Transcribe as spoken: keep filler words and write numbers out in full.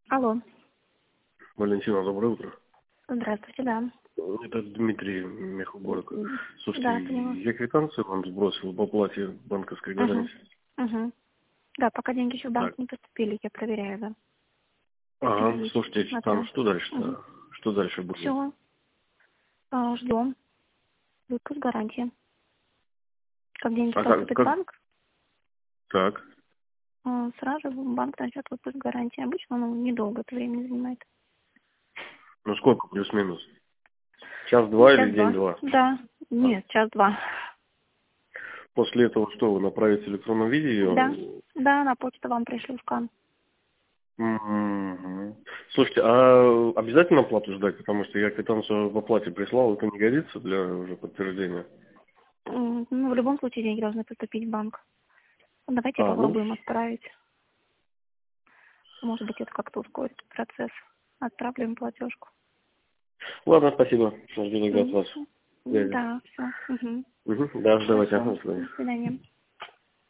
Алло. Валентина, доброе утро. Здравствуйте, да. Это Дмитрий Мехогород. Слушайте, Да, поняла. я квитанцию вам сбросил в оплате банковской Угу. гарантии. Угу. Да, пока деньги еще в банк Так. не поступили, я проверяю, да. Ага, Есть. слушайте, там Смотрю. что Угу. дальше-то? Что дальше будет? Все. Ждем. Выпуск гарантии. Как деньги А как, поступят в как? банк, Так. а, сразу банк начнет выпуск гарантии. Обычно он недолго это времени занимает. Ну сколько плюс-минус? Ну, Час-два или час-два. день-два? Да. А. Нет, час-два. После этого что, вы направите в электронном виде Да. ее? Да, на почту вам пришлю скан. Мгм. Слушайте, а обязательно оплату ждать? Потому что я квитанцию в оплате прислал, это не годится для уже подтверждения? М, Ну, в любом случае деньги должны поступить в банк. Давайте А, ну, попробуем отправить. Может быть, это как-то ускорит процесс. Отправляем платежку. ладно, спасибо. Жду тогда от Мгм. вас связи. Да, все. Угу. Угу. Да, давайте, ага, Хорошо. до свидания. До свидания.